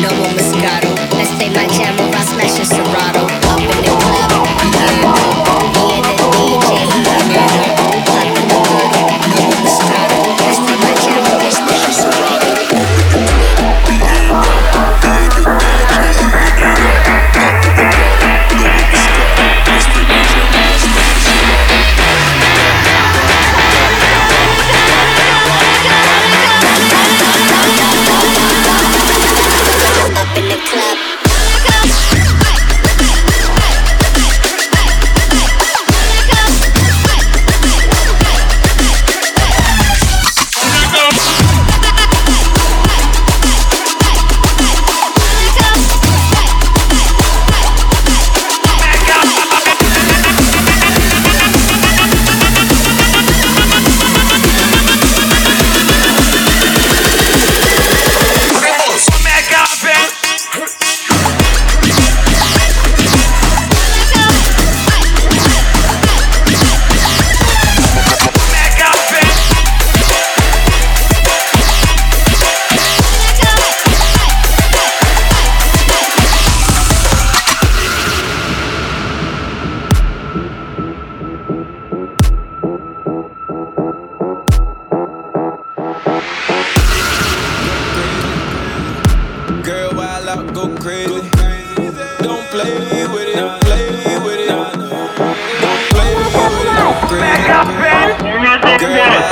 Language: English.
no more Moscato. Let's play my jam or I'll smash your Serato. Up in the club, me and the DJ, pop in the bottle, no more Moscato. Let's play my jam or I'll smash your Serato. Up in the club. Go crazy. Don't play with it. Don't play with it. Don't play with it. Go crazy. Girl,